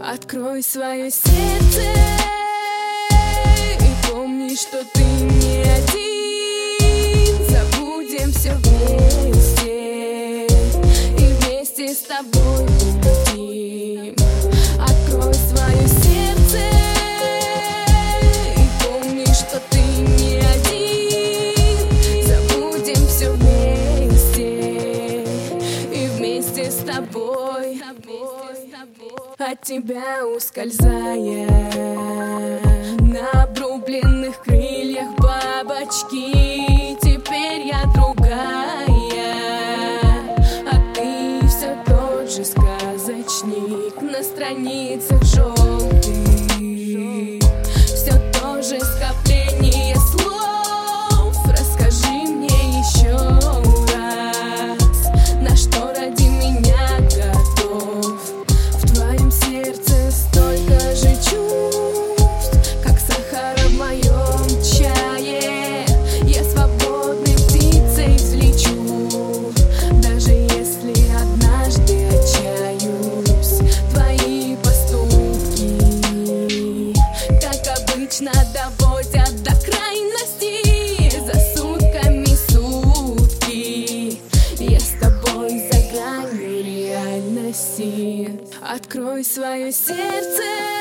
Открой свое сердце и помни, что ты не один. Забудем все вместе и вместе с тобой улетим. Открой свое сердце и помни, что ты не один. Забудем все вместе и вместе с тобой. От тебя ускользая на обрубленных крыльях бабочки. Теперь я другая, а ты все тот же сказочник на страницах желтых. Все то же скопление слов. Расскажи мне еще раз, на что ради меня готов. В твоем сердце столько же чувств, как сахара в моем чае. Я свободной птицей взлечу, даже если однажды отчаюсь. Твои поступки, как обычно, доводят до крайности. За сутками сутки я с тобой за гранью реальности. Открой свое сердце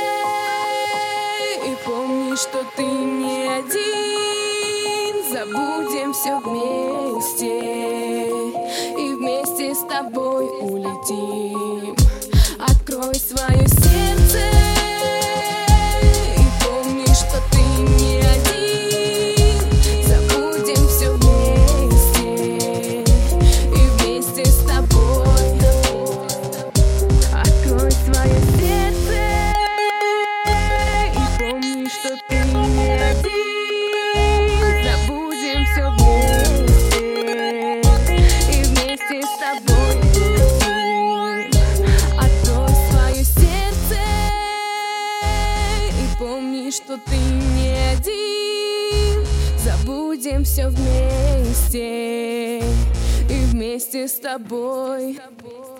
и помни, что ты не один. Забудем все вместе и вместе с тобой улетим. Открой свое сердце и помни, что ты не один. Забудем все вместе и вместе с тобой. Открой свое сердце и помни, что ты не один. Забудем все вместе и вместе с тобой улетим. Открой свое сердце и помни, что ты не один. Забудем все вместе и вместе с тобой.